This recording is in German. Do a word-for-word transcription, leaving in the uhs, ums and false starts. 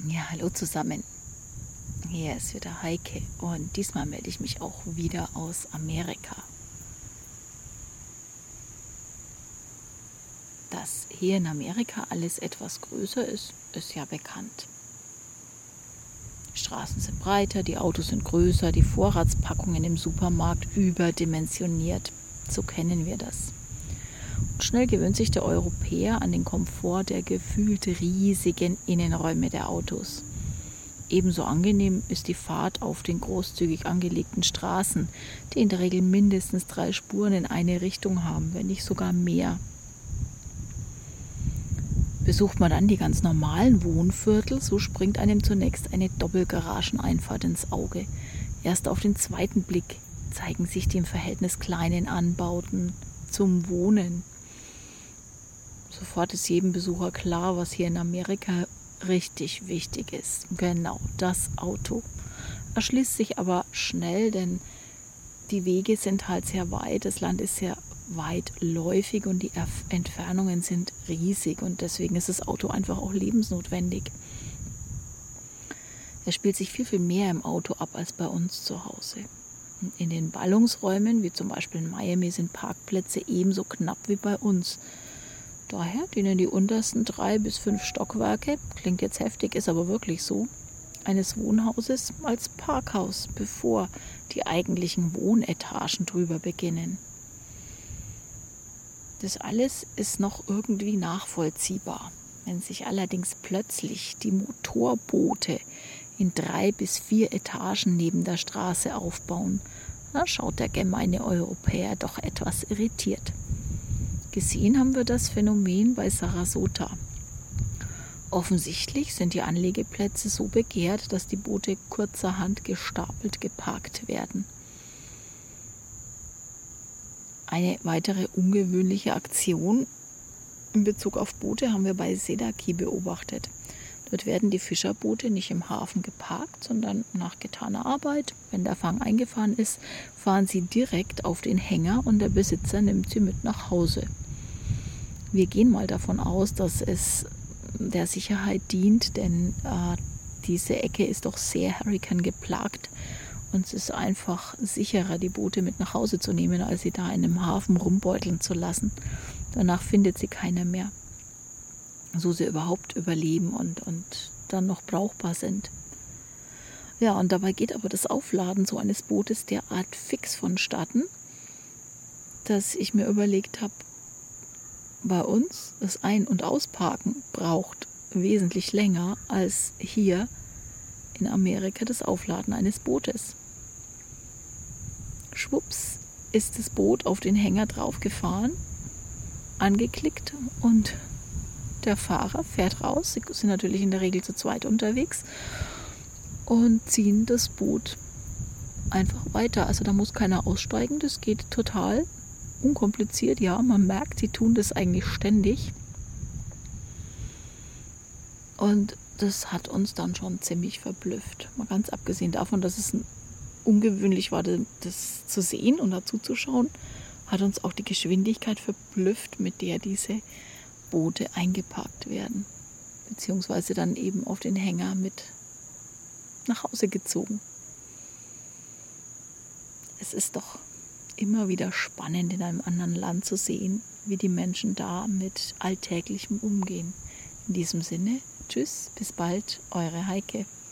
Ja, hallo zusammen. Hier ist wieder Heike und diesmal melde ich mich auch wieder aus Amerika. Dass hier in Amerika alles etwas größer ist, ist ja bekannt. Die Straßen sind breiter, die Autos sind größer, die Vorratspackungen im Supermarkt überdimensioniert. So kennen wir das. Und schnell gewöhnt sich der Europäer an den Komfort der gefühlt riesigen Innenräume der Autos. Ebenso angenehm ist die Fahrt auf den großzügig angelegten Straßen, die in der Regel mindestens drei Spuren in eine Richtung haben, wenn nicht sogar mehr. Besucht man dann die ganz normalen Wohnviertel, so springt einem zunächst eine Doppelgarageneinfahrt ins Auge. Erst auf den zweiten Blick zeigen sich die im Verhältnis kleinen Anbauten zum Wohnen. Sofort ist jedem Besucher klar, was hier in Amerika richtig wichtig ist. Genau, das Auto. Erschließt sich aber schnell, denn die Wege sind halt sehr weit. Das Land ist sehr weitläufig und die Entfernungen sind riesig und deswegen ist das Auto einfach auch lebensnotwendig. Es spielt sich viel, viel mehr im Auto ab als bei uns zu Hause. In den Ballungsräumen, wie zum Beispiel in Miami, sind Parkplätze ebenso knapp wie bei uns. Daher dienen die untersten drei bis fünf Stockwerke, klingt jetzt heftig, ist aber wirklich so, eines Wohnhauses als Parkhaus, bevor die eigentlichen Wohnetagen drüber beginnen. Das alles ist noch irgendwie nachvollziehbar. Wenn sich allerdings plötzlich die Motorboote in drei bis vier Etagen neben der Straße aufbauen, dann schaut der gemeine Europäer doch etwas irritiert. Gesehen haben wir das Phänomen bei Sarasota. Offensichtlich sind die Anlegeplätze so begehrt, dass die Boote kurzerhand gestapelt geparkt werden. Eine weitere ungewöhnliche Aktion in Bezug auf Boote haben wir bei Cedar Key beobachtet. Dort werden die Fischerboote nicht im Hafen geparkt, sondern nach getaner Arbeit, wenn der Fang eingefahren ist, fahren sie direkt auf den Hänger und der Besitzer nimmt sie mit nach Hause. Wir gehen mal davon aus, dass es der Sicherheit dient, denn äh, diese Ecke ist doch sehr Hurrikan geplagt und es ist einfach sicherer, die Boote mit nach Hause zu nehmen, als sie da in einem Hafen rumbeuteln zu lassen. Danach findet sie keiner mehr, so sie überhaupt überleben und, und dann noch brauchbar sind. Ja, und dabei geht aber das Aufladen so eines Bootes derart fix vonstatten, dass ich mir überlegt habe, bei uns das Ein- und Ausparken braucht wesentlich länger als hier in Amerika das Aufladen eines Bootes. Schwupps ist das Boot auf den Hänger draufgefahren, angeklickt und der Fahrer fährt raus. Sie sind natürlich in der Regel zu zweit unterwegs und ziehen das Boot einfach weiter. Also da muss keiner aussteigen, das geht total unkompliziert, ja, man merkt, sie tun das eigentlich ständig. Und das hat uns dann schon ziemlich verblüfft. Mal ganz abgesehen davon, dass es ungewöhnlich war, das zu sehen und dazu zu schauen, hat uns auch die Geschwindigkeit verblüfft, mit der diese Boote eingeparkt werden. Beziehungsweise dann eben auf den Hänger mit nach Hause gezogen. Es ist doch immer wieder spannend, in einem anderen Land zu sehen, wie die Menschen da mit Alltäglichem umgehen. In diesem Sinne, tschüss, bis bald, eure Heike.